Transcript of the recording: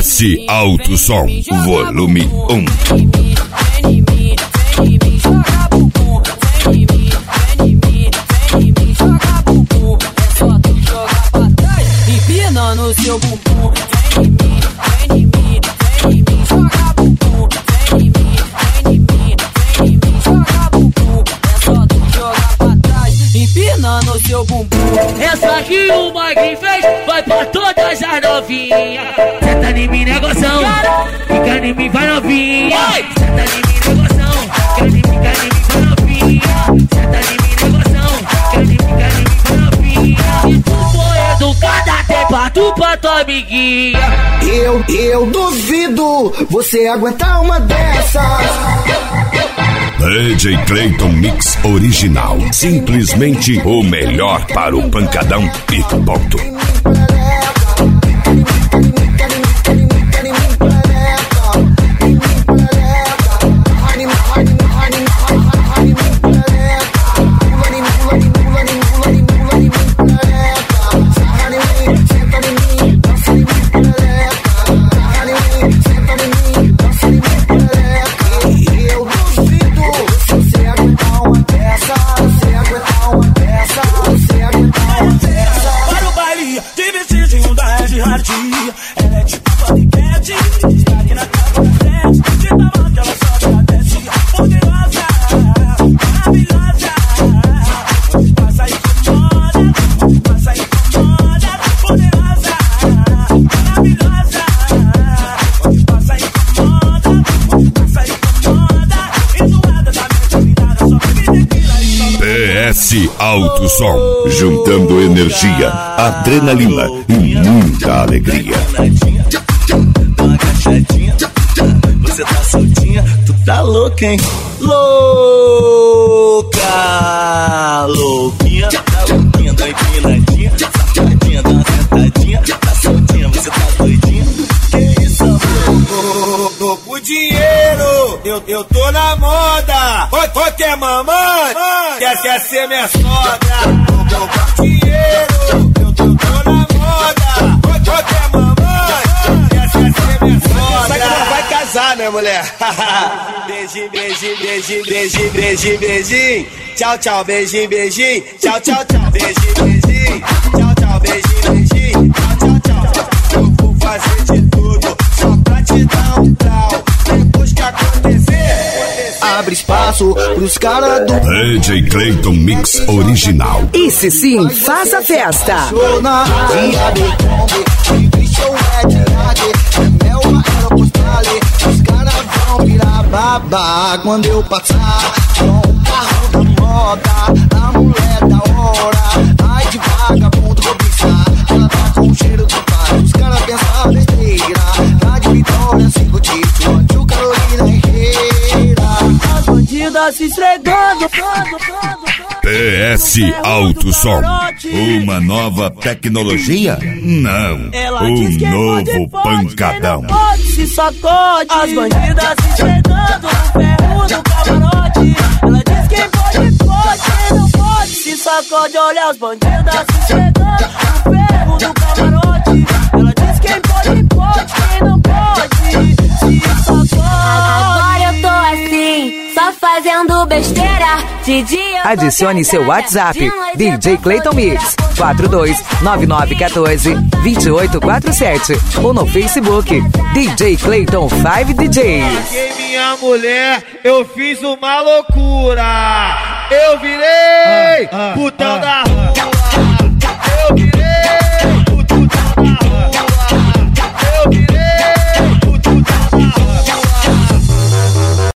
PS Alto Som, volume 1. Empina no seu bumbum, vem em mim, vem em mim, vem em mim, joga bumbum, vem em mim, vem em mim, vem em mim, joga bumbum, é só tu jogar pra trás, empina no seu bumbum. Essa que o Magrinho fez vai pra todas as novinhas. Senta em mim, negocião, fica em mim, vai novinha. Senta em mim, negocião, fica em mim, vai novinha. Senta em mim, negocião, fica em mim, vai novinha. Se tu for educada, tem pato pra tua amiguinha. Eu duvido você aguentar uma dessas. DJ Clayton Mix Original. Simplesmente o melhor para o pancadão e ponto. Ela é tipo bodycat, está aqui na casa da frente. De tamanho que ela sobe na desce. Poderosa, maravilhosa. Onde passa e incomoda, onde passa e incomoda. Poderosa, maravilhosa. Onde passa e incomoda, onde passa e incomoda. Enjoada da mente, virada, só bebe tequila e só PS Alto Som, juntando energia, adrenalina e muita alegria. Dá uma agachadinha, você tá soltinha, tu tá louca, hein? Louca, louquinha, tá louquinha, dá uma empinadinha, safadinha, dá uma sentadinha, tá soltinha, você tá doidinha. Que isso, amor? Tô com dinheiro, eu tô na moda. Ô, quer mamãe? Quer ser minha sogra? Tô com dinheiro, eu tô na moda. Ô, quer mamãe? Quer ser minha sogra? Só que não vai casar, né, mulher? Beijinho, beijinho, beijinho, beijinho, beijinho, beijinho. Tchau, tchau, beijinho, beijinho. Tchau, tchau, tchau, beijinho, beijinho. Tchau, tchau, beijinho, beijinho. Tchau, tchau, tchau. Eu vou fazer de tudo só pra te dar um trau. Depois que acontecer, Abre espaço pros caras do DJ Clayton Mix Original. Esse sim, faz a festa. Zona, dia de Kombi, de show é de rádio, é mel, aeropostale, os caras vão virar babá quando eu passar com o carro da moda, a mulher da hora, ai de vagabundo vou pisar, ela tá com cheiro de pai, os caras pensam besteira, tá de Vitória, 5 de onde o Carolina Herrera, as bandidas se esfregando, PS Alto Som, uma nova tecnologia? Não, um novo pancadão. Se sacode, as bandidas se esfregando no ferro do camarote. Ela diz quem pode, quem não pode. Se sacode, olha as bandidas se esfregando no ferro do camarote. Ela diz quem pode, quem não pode. Se sacode. Agora eu tô assim, só fazendo besteira. De dia eu Adicione seu WhatsApp, DJ Clayton Mix 4299142847 ou no Facebook, DJ Clayton 5 DJs. Larguei minha mulher, eu fiz uma loucura. Eu virei putão da